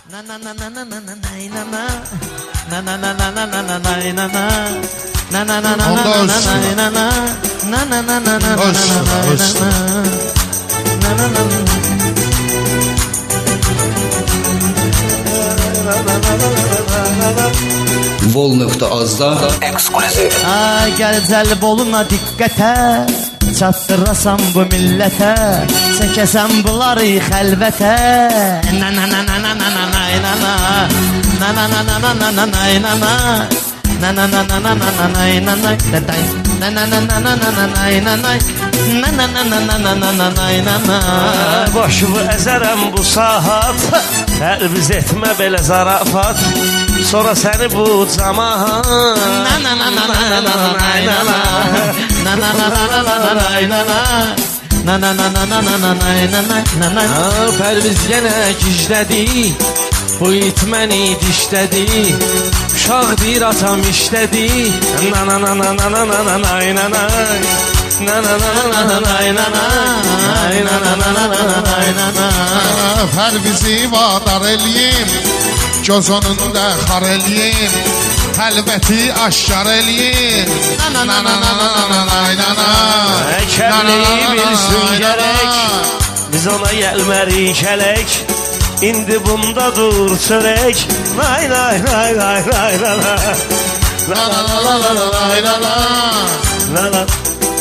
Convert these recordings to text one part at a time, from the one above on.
Vol.az-da ekskluziv. Gəl cəlb oluna diqqətə, çatdırasam bu millətə, çəkəsəm bunları xəlvətə. Başımı əzərəm bu saat, tərviz etmə belə zarafat, sonra səni bu camaat. Pərviz yenə gizlədi, bu it məni dişlədi, uşaq deyir atam işlədi. Pərvizi vadar eləyim, göz önündə xar eləyim, xəlvəti aşkar eləyim. Kəmliyi bilsin gərək, biz ona gəlmərik kələk, indi bunda dur çörək. Lay lay lay lay lay lay lay.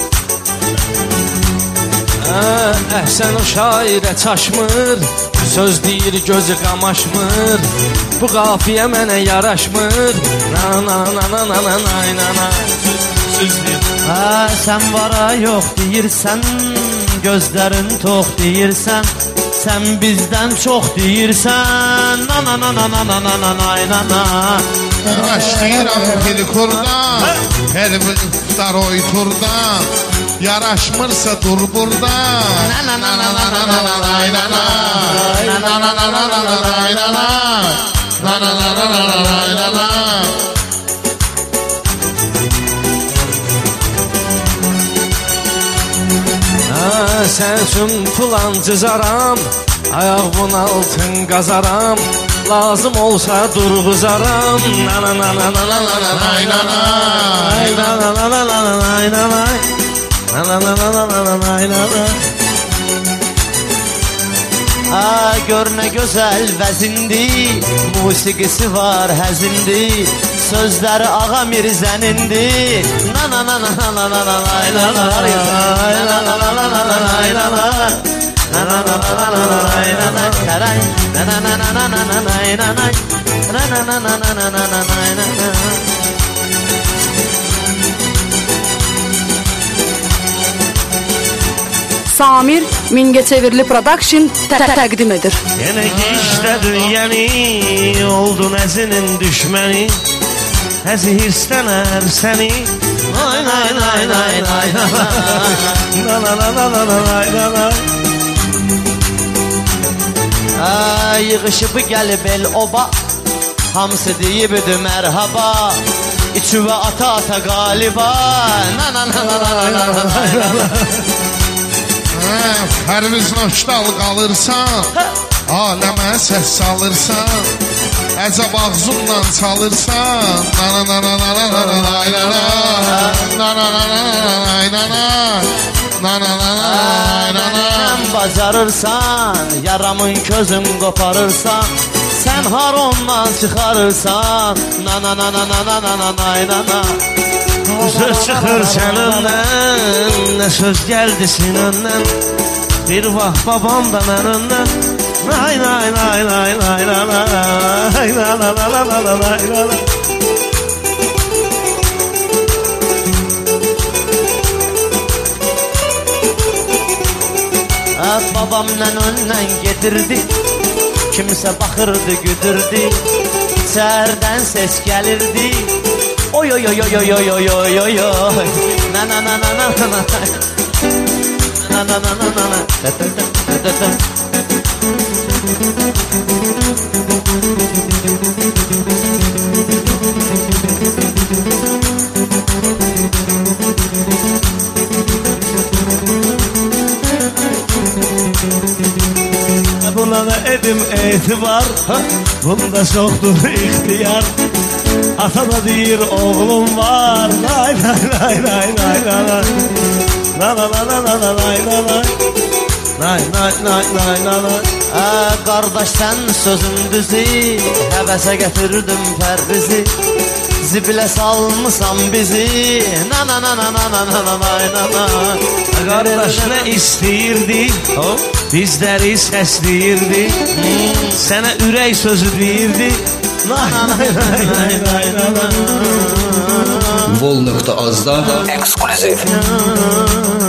Əhsən o şairə çaşmır, söz deyir gözü qamaşmır, bu qafiyə mənə yaraşmır. Sən vara yox deyirsən, gözlərin tox deyirsən, sən bizdən çox deyirsən. Başlayıram bir kurdan, her bir iftar oy turdan, yaraşmırsa dur burada. Sen üçün pulan cızaram, ayağımın altın qazaram, lazım olsa durğuzaram. Gör nə gözəl vəzindir, musiqisi var həzindir, sözləri Ağa Mirzənindir. Samir Mingəçevirli Production təqdim edir. Yenə işlədin yəni, oldun əzinin düşməni, əzi hirslənər səni. Ay ay ay ay ay ay. Yığışıb gəlib el oba, hamısı deyibdi mərhaba, içüvə ata qaliba. Pərviz noşdal qalırsan, aləmə səs salırsan, əcəb ağzundan çalırsan. Sən bacarırsan, yaramın közüm qoparırsan, sən har ondan çıxarırsan. söz çıxır sənindən, nə söz gəldi sinəndən, bir vaxt babam da mənindən. Ay ay ay ay ay ay ay. Babamla öndən gedirdi, kimsə baxırdı güdürdü, içərdən ses gəlirdi. Oy oy oy oy oy oy oy oy oy oy. Na na na na na na na na na na na na. buna nə edim etibar, bunda çoxdur ixtiyar. Ata da deyir oğlum var, lay lay lay lay lay lay lay. La la la la la la lay la lay. Lay lay lay lay lay lay. Qardaş sən sözün düzü, həvəsə gətirdim pərvizi. Zibilə salmısan bizi, na na na na na na na na na na. Qardaş nə istəyirdi, bizləri səsləyirdi. Sənə ürək sözü deyirdi. Lay lay lay lay lay lay. Vol.az-da ekskluziv.